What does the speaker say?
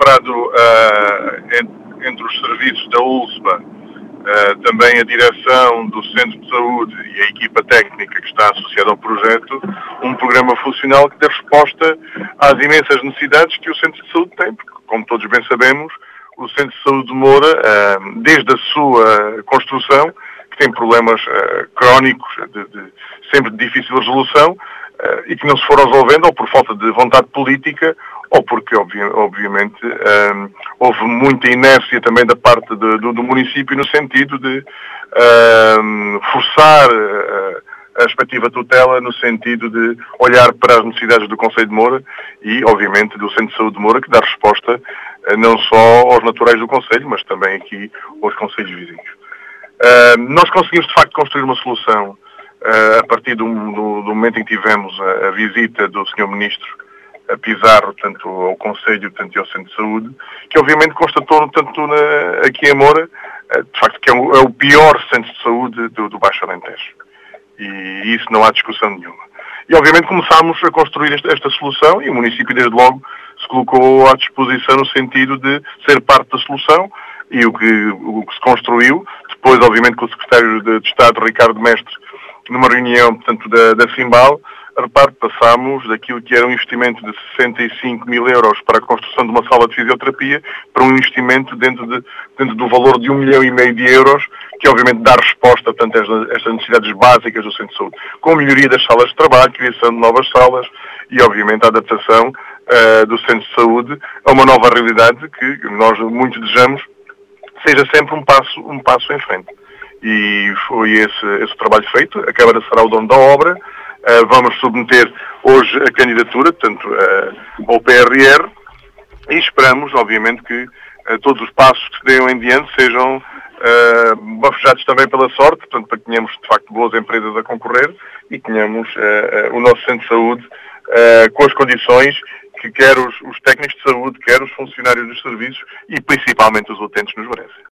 elaborado entre os serviços da ULSPA, também a direção do Centro de Saúde e a equipa técnica que está associada ao projeto, um programa funcional que dê resposta às imensas necessidades que o Centro de Saúde tem, porque, como todos bem sabemos, o Centro de Saúde de Moura, desde a sua construção, que tem problemas crónicos, sempre de difícil resolução, e que não se foram resolvendo ou por falta de vontade política ou porque, obviamente, houve muita inércia também da parte do município no sentido de forçar a respectiva tutela no sentido de olhar para as necessidades do Concelho de Moura e, obviamente, do Centro de Saúde de Moura, que dá resposta não só aos naturais do Concelho, mas também aqui aos concelhos vizinhos. Nós conseguimos, de facto, construir uma solução a partir do momento em que tivemos a visita do Sr. Ministro a Pizarro, tanto ao Concelho, tanto ao Centro de Saúde, que obviamente constatou, tanto aqui em Moura, de facto, que é o pior Centro de Saúde do Baixo Alentejo. E isso não há discussão nenhuma. E obviamente começámos a construir esta solução e o município desde logo se colocou à disposição no sentido de ser parte da solução e o que se construiu, depois obviamente com o Secretário de Estado, Ricardo Mestre, numa reunião, portanto, da Simbal, repare, passámos daquilo que era um investimento de 65 mil euros para a construção de uma sala de fisioterapia para um investimento dentro do valor de 1,5 milhão de euros, que obviamente dá resposta, portanto, a estas necessidades básicas do Centro de Saúde, com a melhoria das salas de trabalho, criação de novas salas e, obviamente, a adaptação do Centro de Saúde a uma nova realidade que nós muito desejamos seja sempre um passo em frente. E foi esse trabalho feito. A Câmara será o dono da obra. Vamos submeter hoje a candidatura, portanto, ao PRR, e esperamos, obviamente, que todos os passos que se deem em diante sejam bafejados também pela sorte, portanto, para que tenhamos, de facto, boas empresas a concorrer e tenhamos o nosso Centro de Saúde com as condições que quer os técnicos de saúde, quer os funcionários dos serviços e, principalmente, os utentes nos merecem.